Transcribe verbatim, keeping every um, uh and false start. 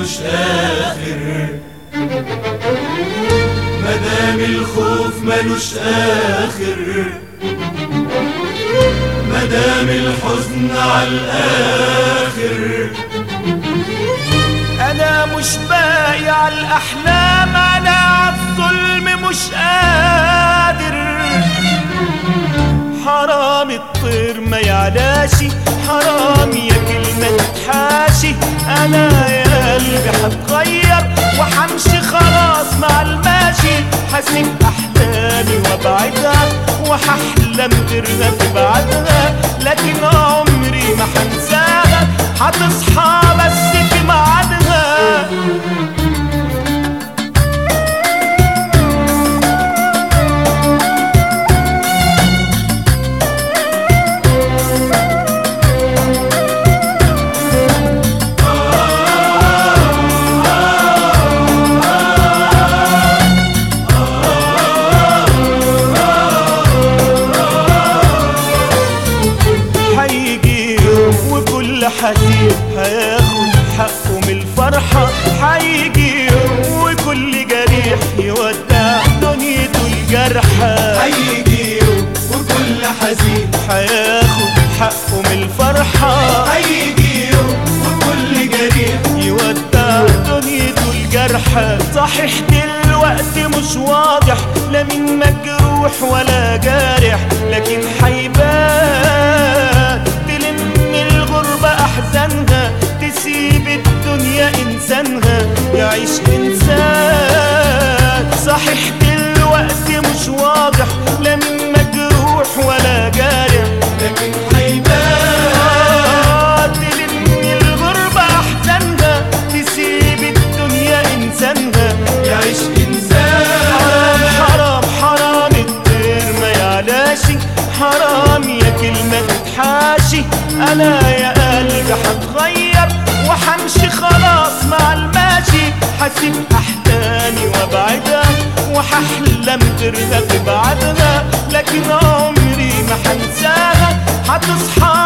ملوش آخر، مدام الخوف ملوش آخر، مدام الحزن عالآخر. أنا مش باقي عالأحلام، أنا عالظلم مش قادر. حرام الطير ما يعلاشي، حرام يا كلمة تتحاشي. أنا يا قلبي هتغير وحمشي خلاص مع الماشي، هسيب أحلامي وابعدها وهحلم غيرها تبعدها، لكن عمري ما هنساها، هتصحى بس في ميعادها. حزين هياخد حقه من الفرحة، هيجي يوم وكل جريح يودع دنيته الجرحى. هيجي يوم وكل حزين هياخد حقه من الفرحة، هيجي يوم وكل جريح يودع دنيته الجرحى. صحيح دلوقتي مش واضح لا من مجروح ولا جارح، لكن هيبان تلم الغربة أحزانها، تسيب الدنيا إنسانها يعيش إنسان. صحيح دلوقتي مش واضح لا من مجروح ولا جارح، لكن هيبان تلم الغربة أحزانها، تسيب الدنيا إنسانها يعيش إنسان. حرام حرام الطير ما يعلاشي، حرام يا كلمة تتحاشي. أنا يا قلبي هتغير وحمشي خلاص مع الماشي، هسيب أحلامي وابعدها وهحلم غيرها تبعدها، لكن عمري ما هنساها، هتصحى